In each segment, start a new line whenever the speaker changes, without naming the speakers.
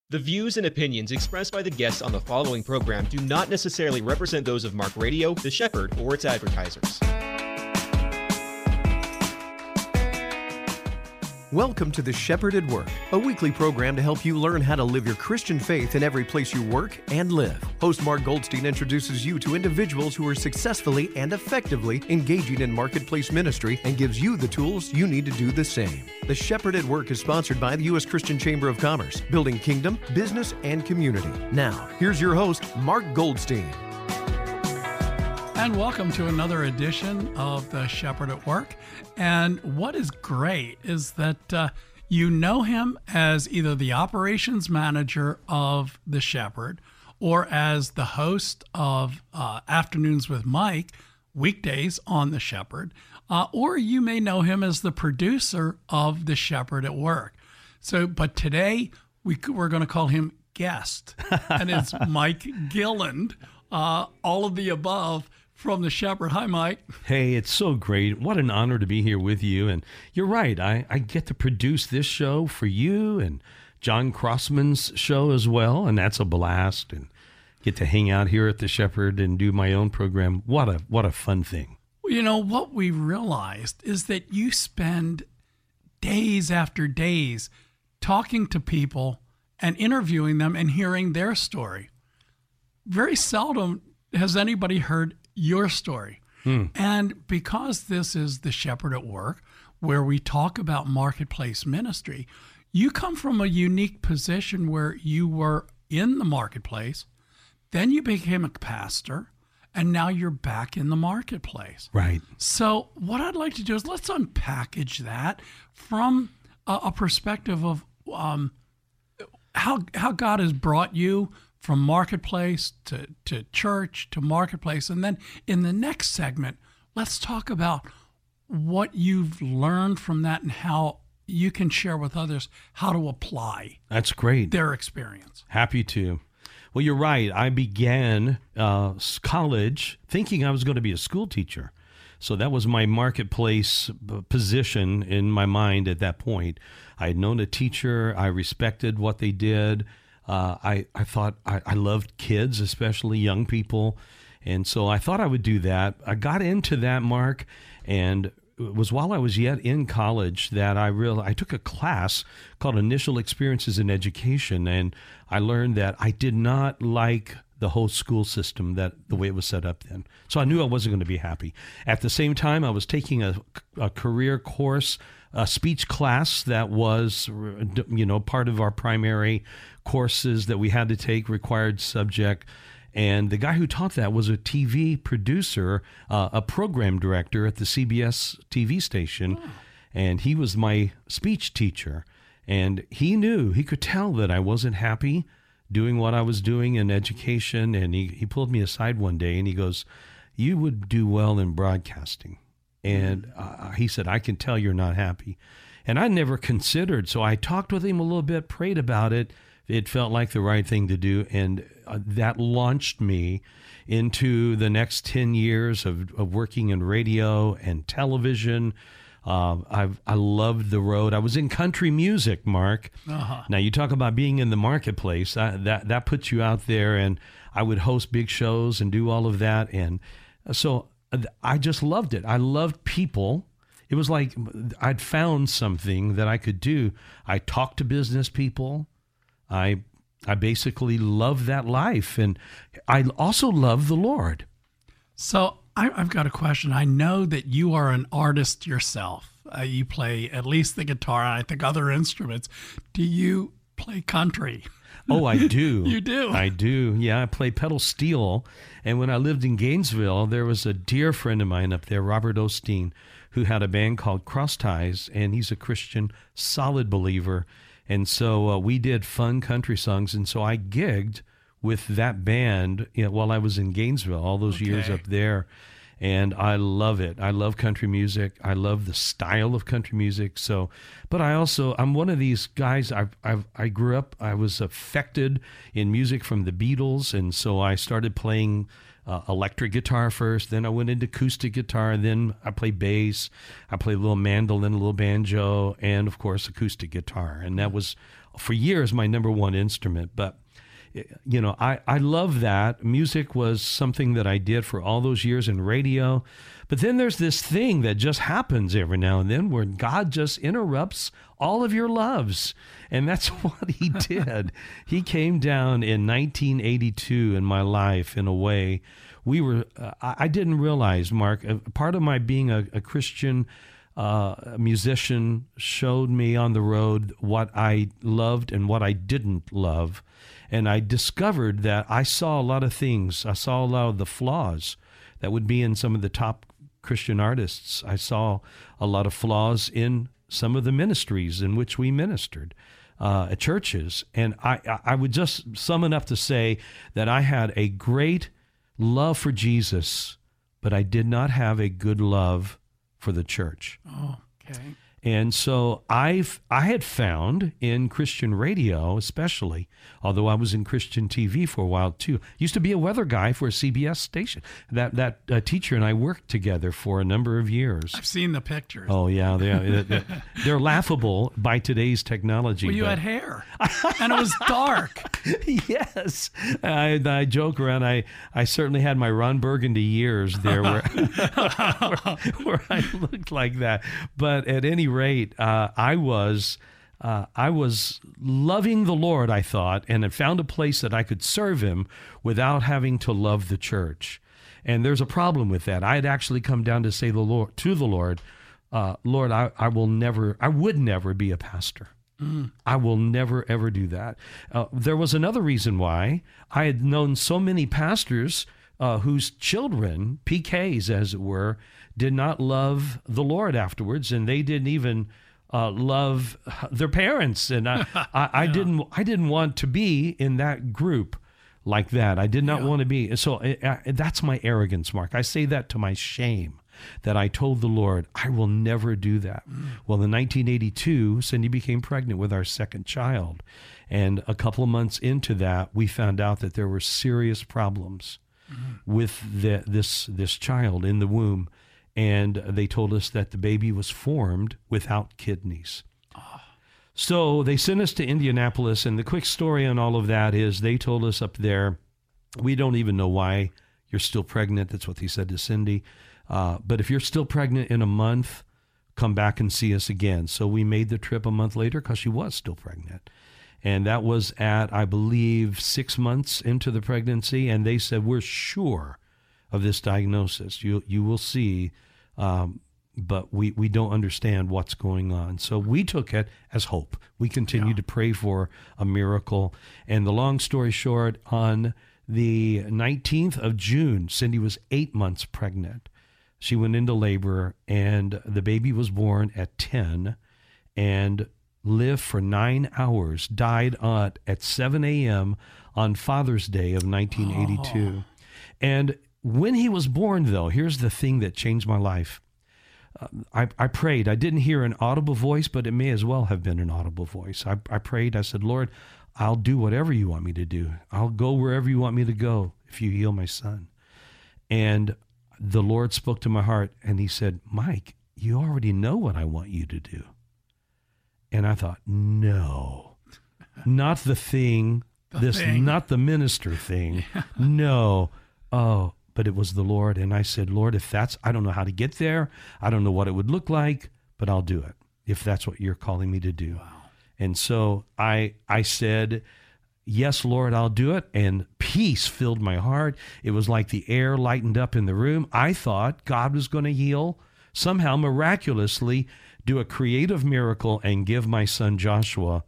The views and opinions expressed by the guests on the following program do not necessarily represent those of Mark Radio, The Shepherd, or its advertisers.
Welcome to The Shepherd at Work, a weekly program to help you learn how to live your Christian faith in every place you work and live. Host Mark Goldstein introduces you to individuals who are successfully and effectively engaging in marketplace ministry and gives you the tools you need to do the same. The Shepherd at Work is sponsored by the U.S. Christian Chamber of Commerce, building kingdom, business, and community. Now, here's your host, Mark Goldstein.
And welcome to another edition of The Shepherd at Work. And what is great is that you know him as either the operations manager of The Shepherd or as the host of Afternoons with Mike, weekdays on The Shepherd, or you may know him as the producer of The Shepherd at Work. But today we're going to call him guest, and it's Mike Gilland, all of the above. From The Shepherd. Hi, Mike.
Hey, it's so great. What an honor to be here with you. And you're right. I get to produce this show for you and John Crossman's show as well. And that's a blast. And get to hang out here at The Shepherd and do my own program. What a fun thing.
Well, you know, what we realized is that you spend days after days talking to people and interviewing them and hearing their story. Very seldom has anybody heard your story. And because this is The Shepherd at Work, where we talk about marketplace ministry, you come from a unique position where you were in the marketplace, then you became a pastor, and now you're back in the marketplace.
Right.
So what I'd like to do is let's unpackage that from a perspective of how God has brought you from marketplace to church to marketplace. And then in the next segment, let's talk about what you've learned from that and how you can share with others how to apply
That's great.
their experience.
Happy to. Well, you're right. I began college thinking I was going to be a school teacher. So that was my marketplace position in my mind at that point. I had known a teacher. I respected what they did. I thought I loved kids, especially young people. And so I thought I would do that. I got into that, Mark, and it was while I was yet in college that I took a class called Initial Experiences in Education, and I learned that I did not like the whole school system, that the way it was set up then. So I knew I wasn't going to be happy. At the same time, I was taking a career course, a speech class that was, part of our primary courses that we had to take, required subject. And the guy who taught that was a TV producer, a program director at the CBS TV station. Oh. And he was my speech teacher. And he could tell that I wasn't happy doing what I was doing in education. And he pulled me aside one day and he goes, "You would do well in broadcasting." And he said, "I can tell you're not happy." And I never considered. So I talked with him a little bit, prayed about it. It felt like the right thing to do. And that launched me into the next 10 years of working in radio and television. I loved the road. I was in country music, Mark. Uh-huh. Now, you talk about being in the marketplace. That puts you out there. And I would host big shows and do all of that. And so I just loved it. I loved people. It was like I'd found something that I could do. I talked to business people. I basically love that life, and I also love the Lord.
So I've got a question. I know that you are an artist yourself. You play at least the guitar, and I think other instruments. Do you play country?
Oh, I do.
You do?
I do. Yeah, I play pedal steel. And when I lived in Gainesville, there was a dear friend of mine up there, Robert Osteen, who had a band called Cross Ties, and he's a Christian, solid believer. And so we did fun country songs. And so I gigged with that band while I was in Gainesville, all those years up there. And I love it. I love country music. I love the style of country music. So, but I'm one of these guys. I grew up, I was affected in music from the Beatles. And so I started playing electric guitar first, then I went into acoustic guitar, and then I played bass, I played a little mandolin, a little banjo, and of course acoustic guitar. And that was for years my number one instrument. But you know, I love that. Music was something that I did for all those years in radio. But then there's this thing that just happens every now and then where God just interrupts all of your loves. And that's what he did. He came down in 1982 in my life in a way I didn't realize, Mark, part of my being a Christian musician showed me on the road what I loved and what I didn't love. And I discovered that I saw a lot of things. I saw a lot of the flaws that would be in some of the top Christian artists. I saw a lot of flaws in some of the ministries in which we ministered at churches. And I would just sum it up to say that I had a great love for Jesus, but I did not have a good love for the church.
Oh, okay.
And so I had found in Christian radio, especially, although I was in Christian TV for a while too, used to be a weather guy for a CBS station. That teacher and I worked together for a number of years.
I've seen the pictures.
Oh yeah, they're laughable by today's technology.
Well, you had hair, and it was dark.
Yes, I joke around. I certainly had my Ron Burgundy years there, where I looked like that. But at any rate, I was loving the Lord, I thought, and had found a place that I could serve him without having to love the church. And there's a problem with that. I had actually come down to say to the Lord, Lord, I would never be a pastor. I will never, ever do that. There was another reason why. I had known so many pastors whose children, PKs as it were, did not love the Lord afterwards, and they didn't even love their parents. And I didn't want to be in that group like that. I did not want to be. So that's my arrogance, Mark. I say that to my shame, that I told the Lord, I will never do that. Well, in 1982, Cindy became pregnant with our second child. And a couple of months into that, we found out that there were serious problems with this child in the womb. And they told us that the baby was formed without kidneys. So they sent us to Indianapolis, and the quick story on all of that is they told us up there, we don't even know why you're still pregnant. That's what they said to Cindy. But if you're still pregnant in a month, come back and see us again. So we made the trip a month later because she was still pregnant. And that was at, I believe, 6 months into the pregnancy. And they said, we're sure of this diagnosis. You will see, but we don't understand what's going on. So we took it as hope. We continued to pray for a miracle. And the long story short, on the 19th of June, Cindy was 8 months pregnant. She went into labor, and the baby was born at 10 and lived for 9 hours, died at 7 a.m. on Father's Day of 1982. And when he was born, though, here's the thing that changed my life. I prayed. I didn't hear an audible voice, but it may as well have been an audible voice. I prayed. I said, Lord, I'll do whatever you want me to do. I'll go wherever you want me to go if you heal my son. And the Lord spoke to my heart, and he said, Mike, you already know what I want you to do. And I thought, no, not the thing, not the minister thing. Yeah. No. Oh, but it was the Lord. And I said, Lord, if I don't know how to get there. I don't know what it would look like, but I'll do it if that's what you're calling me to do. Wow. And so I said, yes, Lord, I'll do it. And peace filled my heart. It was like the air lightened up in the room. I thought God was going to heal, somehow miraculously do a creative miracle and give my son Joshua,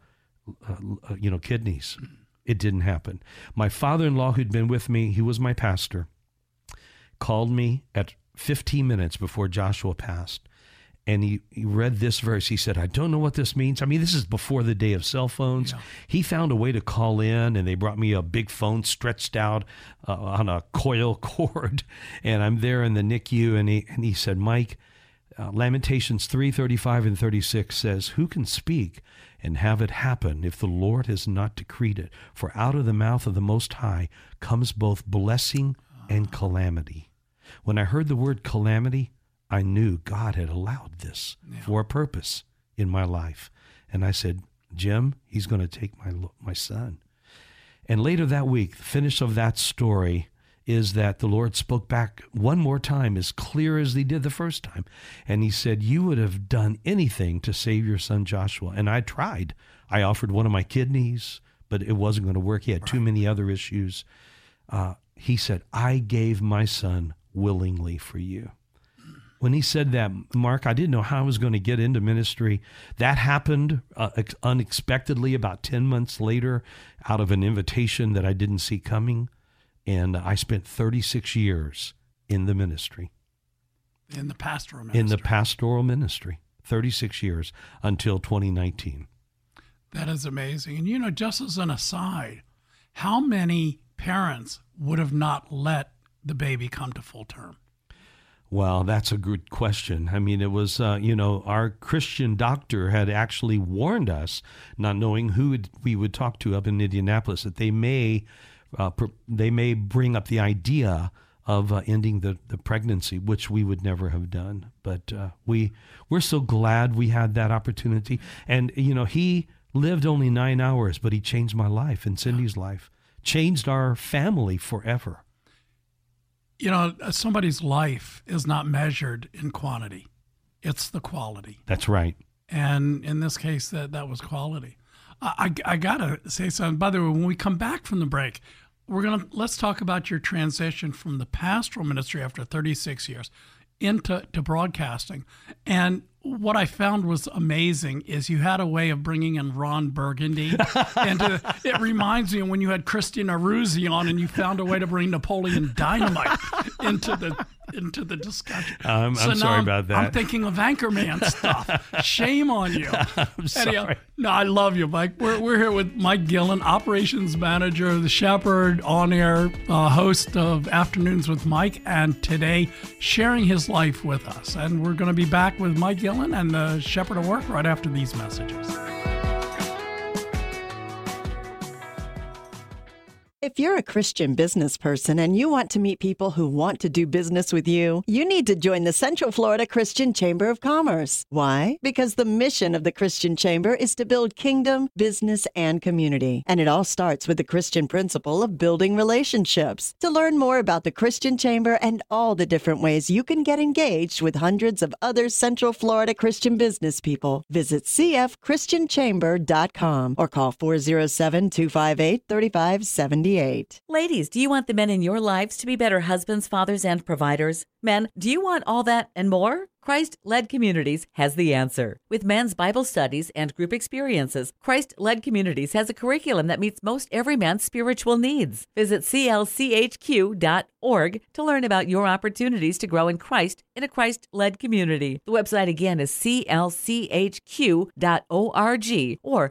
kidneys. It didn't happen. My father-in-law, who'd been with me, he was my pastor, called me at 15 minutes before Joshua passed. And he read this verse. He said, I don't know what this means. I mean, this is before the day of cell phones. Yeah. He found a way to call in, and they brought me a big phone stretched out on a coil cord. And I'm there in the NICU, and he said, Mike, Lamentations 3:35 and 36 says, who can speak and have it happen if the Lord has not decreed it? For out of the mouth of the Most High comes both blessing and calamity. When I heard the word calamity, I knew God had allowed this for a purpose in my life. And I said, Jim, he's going to take my son. And later that week, the finish of that story is that the Lord spoke back one more time, as clear as he did the first time. And he said, you would have done anything to save your son Joshua. And I tried. I offered one of my kidneys, but it wasn't going to work. He had too many other issues. He said, I gave my son willingly for you. When he said that, Mark, I didn't know how I was going to get into ministry. That happened unexpectedly about 10 months later out of an invitation that I didn't see coming. And I spent 36 years in the ministry.
In the pastoral ministry.
In the pastoral ministry, 36 years until 2019.
That is amazing. And, just as an aside, how many parents would have not let the baby come to full term?
Well, that's a good question. I mean, it was, our Christian doctor had actually warned us, not knowing who we would talk to up in Indianapolis, that they may bring up the idea of ending the pregnancy, which we would never have done. But we're so glad we had that opportunity. And, he lived only 9 hours, but he changed my life and Cindy's life, changed our family forever.
Somebody's life is not measured in quantity. It's the quality.
That's right.
And in this case, that was quality. I got to say something. By the way, when we come back from the break, let's talk about your transition from the pastoral ministry after 36 years into broadcasting. And what I found was amazing is you had a way of bringing in Ron Burgundy. It reminds me of when you had Christian Aruzzi on and you found a way to bring Napoleon Dynamite into the discussion.
I'm sorry about that.
I'm thinking of Anchorman stuff. Shame on you.
I'm sorry.
Anyhow, no, I love you, Mike. We're here with Mike Gillen, operations manager of the Shepherd, on-air host of Afternoons with Mike, and today sharing his life with us. And we're going to be back with Mike Gillen and the Shepherd at Work right after these messages.
If you're a Christian business person and you want to meet people who want to do business with you, you need to join the Central Florida Christian Chamber of Commerce. Why? Because the mission of the Christian Chamber is to build kingdom, business, and community. And it all starts with the Christian principle of building relationships. To learn more about the Christian Chamber and all the different ways you can get engaged with hundreds of other Central Florida Christian business people, visit cfchristianchamber.com or call 407-258-3578.
Ladies, do you want the men in your lives to be better husbands, fathers, and providers? Men, do you want all that and more? Christ-Led Communities has the answer. With men's Bible studies and group experiences, Christ-Led Communities has a curriculum that meets most every man's spiritual needs. Visit clchq.org to learn about your opportunities to grow in Christ in a Christ-Led community. The website again is clchq.org or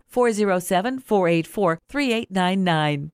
407-484-3899.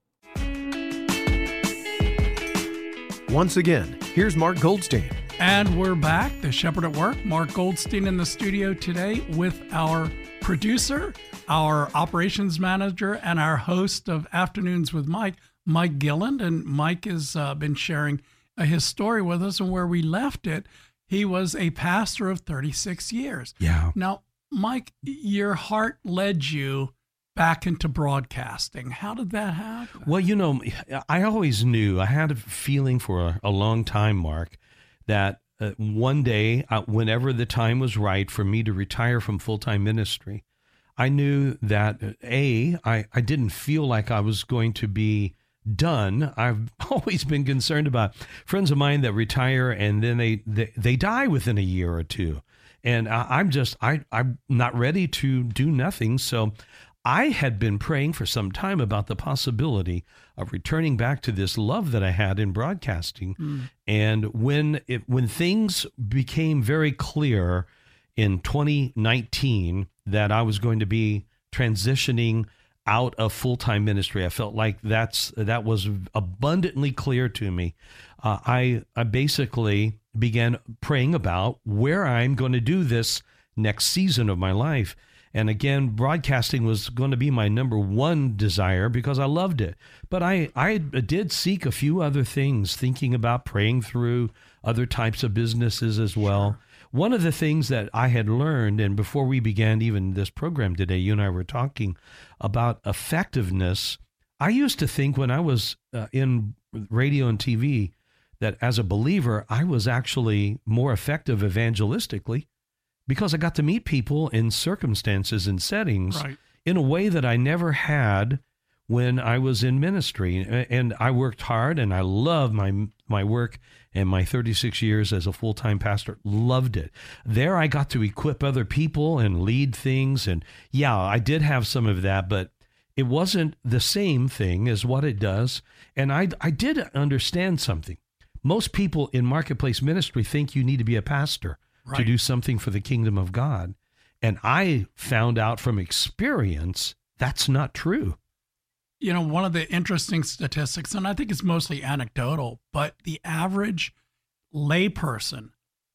Once again, here's Mark Goldstein.
And we're back, the Shepherd at Work. Mark Goldstein in the studio today with our producer, our operations manager, and our host of Afternoons with Mike, Mike Gillen. And Mike has been sharing his story with us, and where we left it, he was a pastor of 36 years.
Yeah.
Now, Mike, your heart led you back into broadcasting. How did that happen?
Well, I always knew, I had a feeling for a long time, Mark, that one day, whenever the time was right for me to retire from full-time ministry, I knew that, I didn't feel like I was going to be done. I've always been concerned about friends of mine that retire and then they die within a year or two. And I'm not ready to do nothing. So I had been praying for some time about the possibility of returning back to this love that I had in broadcasting. And when things became very clear in 2019 that I was going to be transitioning out of full-time ministry, I felt like that was abundantly clear to me. I basically began praying about where I'm going to do this next season of my life. And again, broadcasting was going to be my number one desire because I loved it. But I did seek a few other things, thinking about praying through other types of businesses as well. one of the things that I had learned, and before we began even this program today, you and I were talking about effectiveness. I used to think when I was in radio and TV that as a believer, I was actually more effective evangelistically because I got to meet people in circumstances and settings in a way that I never had when I was in ministry. And I worked hard, and I loved my work, and my 36 years as a full-time pastor, loved it. There I got to equip other people and lead things. And yeah, I did have some of that, but it wasn't the same thing as what it does. And I did understand something. Most people in marketplace ministry think you need to be a pastor to do something for the kingdom of God. And I found out from experience that's not true.
You know, one of the interesting statistics, and I think it's mostly anecdotal, but the average layperson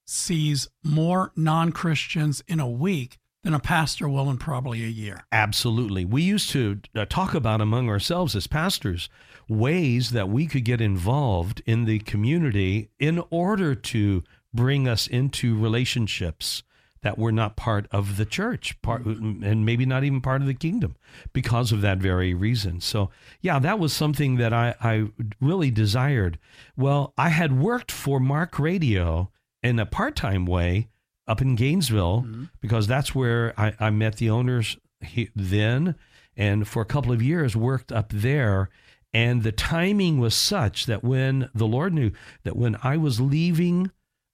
sees more non-Christians in a week than a pastor will in probably a year.
Absolutely. We used to talk about among ourselves as pastors ways that we could get involved in the community in order to bring us into relationships that were not part of the church, and maybe not even part of the kingdom because of that very reason. So, yeah, that was something that I really desired. Well, I had worked for Mark Radio in a part-time way up in Gainesville because that's where I met the owners then, and for a couple of years worked up there. And the timing was such that when the Lord knew that when I was leaving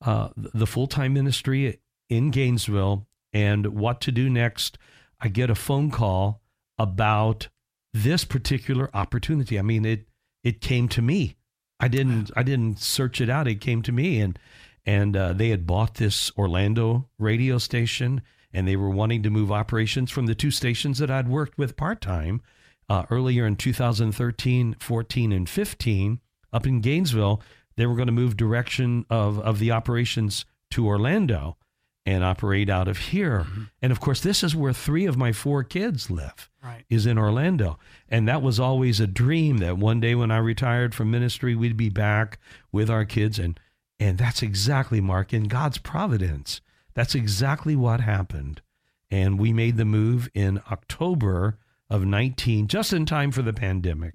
the full-time ministry in Gainesville and what to do next, I get a phone call about this particular opportunity. I mean, it came to me. I didn't search it out. It came to me, and they had bought this Orlando radio station, and they were wanting to move operations from the two stations that I'd worked with part-time earlier in 2013, 14, and 15 up in Gainesville. They were going to move direction of the operations to Orlando and operate out of here. And of course, this is where 3 of my 4 kids live, is in Orlando. And that was always a dream that one day when I retired from ministry, we'd be back with our kids. And that's exactly, Mark, in God's providence, that's exactly what happened. And we made the move in October of 19, just in time for the pandemic.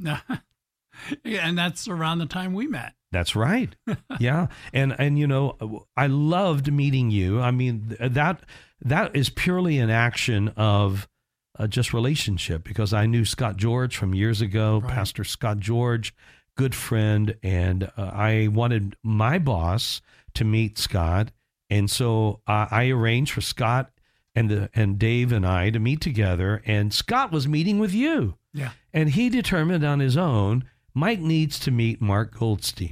Yeah, and that's around the time we met.
That's right. Yeah. And you know, I loved meeting you. I mean, that is purely an action of just relationship, because I knew Scott George from years ago, Pastor Scott George, good friend. And I wanted my boss to meet Scott. And so I arranged for Scott and Dave and I to meet together. And Scott was meeting with you.
Yeah.
And he determined on his own, Mike needs to meet Mark Goldstein.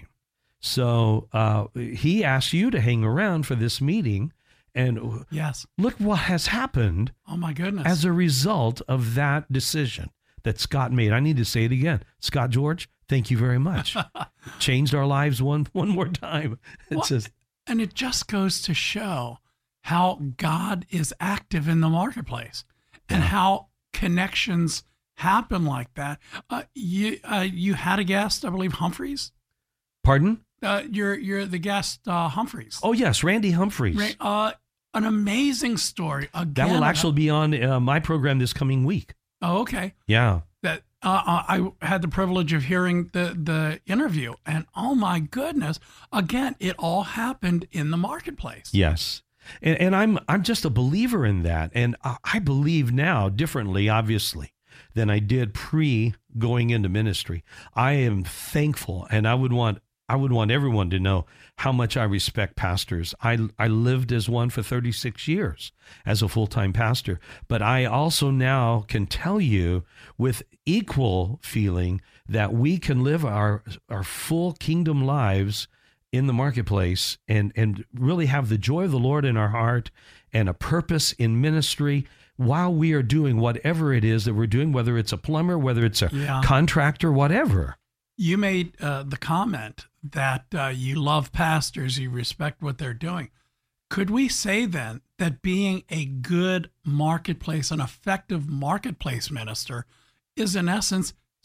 So he asked you to hang around for this meeting. And look what has happened.
Oh, my goodness.
As a result of that decision that Scott made. I need to say it again. Scott George, thank you very much. Changed our lives one more time.
And it just goes to show how God is active in the marketplace and how connections happen like that. You had a guest, I believe, Humphreys.
Pardon?
You're the guest, Humphreys.
Oh yes, Randy Humphreys.
An amazing story. Again,
that will actually be on my program this coming week.
Oh, okay.
Yeah.
That I had the privilege of hearing the interview, and oh my goodness, again, it all happened in the marketplace.
Yes. And I'm just a believer in that, and I believe now differently, obviously, than I did pre going into ministry. I am thankful, and I would want everyone to know how much I respect pastors. I lived as one for 36 years as a full-time pastor, but I also now can tell you with equal feeling that we can live our full kingdom lives in the marketplace and really have the joy of the Lord in our heart and a purpose in ministry while we are doing whatever it is that we're doing, whether it's a plumber, whether it's a contractor, whatever.
You made the comment that you love pastors, you respect what they're doing. Could we say then that being a good marketplace, an effective marketplace minister, is in essence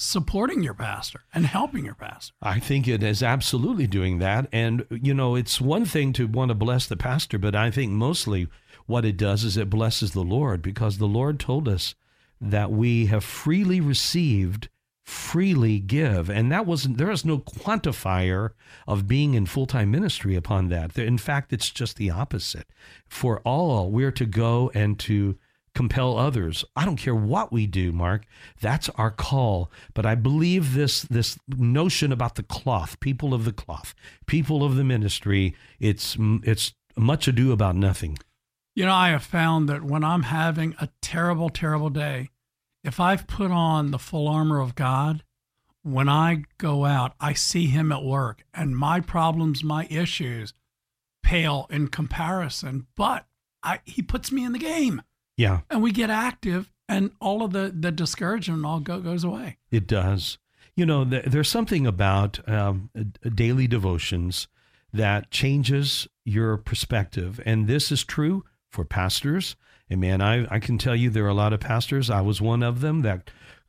supporting your pastor and helping your pastor.
I think it is absolutely doing that. And, it's one thing to want to bless the pastor, but I think mostly what it does is it blesses the Lord, because the Lord told us that we have freely received, freely give. And there is no quantifier of being in full-time ministry upon that. In fact, it's just the opposite. For all, we're to go and to compel others. I don't care what we do, Mark. That's our call. But I believe this notion about the cloth, people of the cloth, people of the ministry, it's much ado about nothing.
I have found that when I'm having a terrible, terrible day, if I've put on the full armor of God, when I go out, I see him at work, and my problems, my issues pale in comparison, but he puts me in the game.
Yeah.
And we get active, and all of the discouragement all goes away.
It does. There's something about daily devotions that changes your perspective. And this is true for pastors. And man, I can tell you there are a lot of pastors, I was one of them, that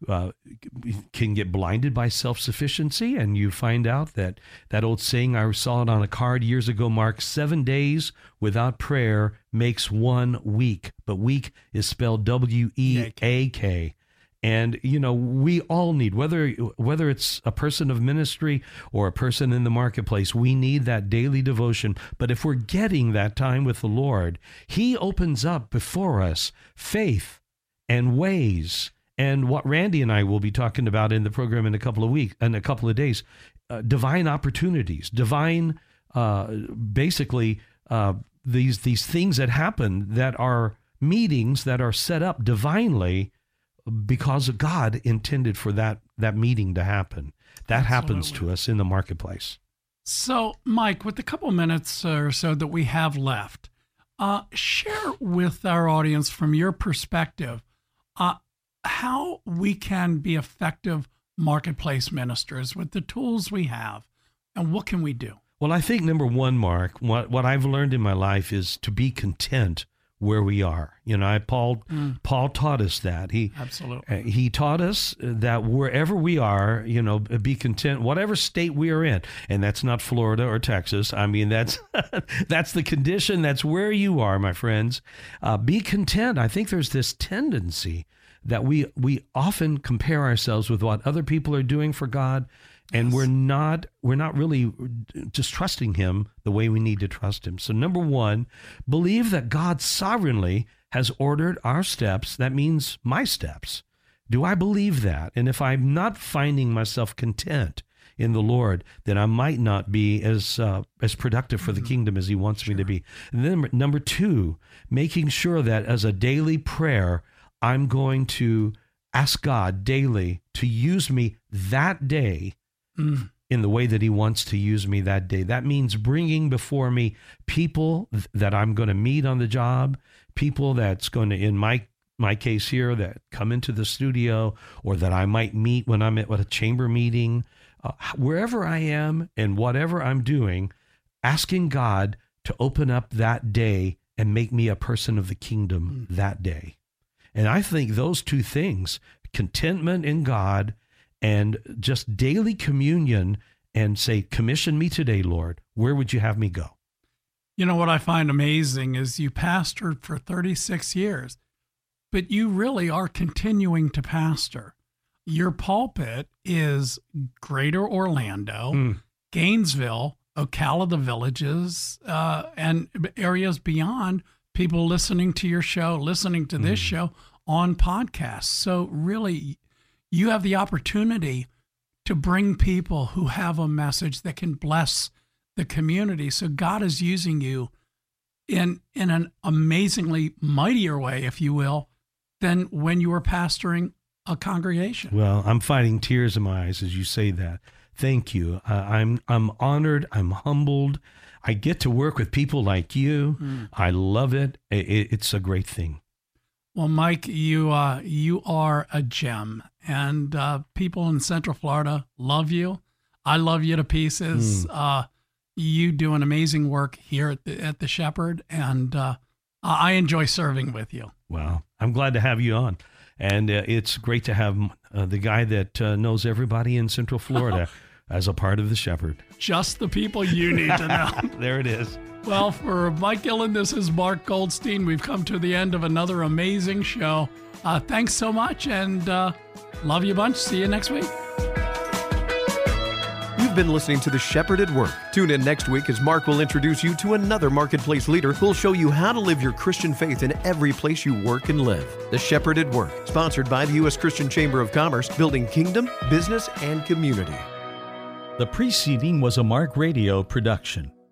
can get blinded by self-sufficiency. And you find out that old saying, I saw it on a card years ago, Mark, 7 days without prayer makes 1 week. But week is spelled W-E-A-K. And, we all need, whether it's a person of ministry or a person in the marketplace, we need that daily devotion. But if we're getting that time with the Lord, he opens up before us faith and ways. And what Randy and I will be talking about in the program in a couple of days, divine opportunities, divine, basically, these things that happen that are meetings that are set up divinely because God intended for that meeting to happen. That happens to us in the marketplace.
So, Mike, with the couple minutes or so that we have left, share with our audience from your perspective how we can be effective marketplace ministers with the tools we have, and what can we do?
Well, I think number one, Mark, what I've learned in my life is to be content where we are. Paul taught us that.
Absolutely.
He taught us that wherever we are, be content, whatever state we are in. And that's not Florida or Texas. I mean, that's the condition. That's where you are, my friends. Be content. I think there's this tendency that we often compare ourselves with what other people are doing for God. And we're not really just trusting him the way we need to trust him. So number one, believe that God sovereignly has ordered our steps. That means my steps. Do I believe that? And if I'm not finding myself content in the Lord, then I might not be as productive for the kingdom as he wants me to be. And then number two, making sure that as a daily prayer, I'm going to ask God daily to use me that day in the way that he wants to use me that day. That means bringing before me people that I'm going to meet on the job, people that's going to, in my case here, that come into the studio, or that I might meet when I'm at a chamber meeting, wherever I am and whatever I'm doing, asking God to open up that day and make me a person of the kingdom that day. And I think those two things, contentment in God and just daily communion, and say, commission me today, Lord. Where would you have me go?
What I find amazing is you pastored for 36 years, but you really are continuing to pastor. Your pulpit is Greater Orlando, Gainesville, Ocala, the Villages, and areas beyond, people listening to your show, listening to this show on podcasts. So really, you have the opportunity to bring people who have a message that can bless the community. So God is using you in an amazingly mightier way, if you will, than when you were pastoring a congregation.
Well, I'm fighting tears in my eyes as you say that. Thank you. I'm honored. I'm humbled. I get to work with people like you. I love it. It's a great thing.
Well, Mike, you are a gem, and people in Central Florida love you. I love you to pieces. You do an amazing work here at the Shepherd, and I enjoy serving with you.
Well, I'm glad to have you on. And it's great to have the guy that knows everybody in Central Florida as a part of the Shepherd.
Just the people you need to know.
There it is.
Well, for Mike Gillen, this is Mark Goldstein. We've come to the end of another amazing show. Thanks so much, and love you a bunch. See you next week.
You've been listening to The Shepherd at Work. Tune in next week as Mark will introduce you to another marketplace leader who'll show you how to live your Christian faith in every place you work and live. The Shepherd at Work, sponsored by the U.S. Christian Chamber of Commerce, building kingdom, business, and community.
The preceding was a Mark Radio production.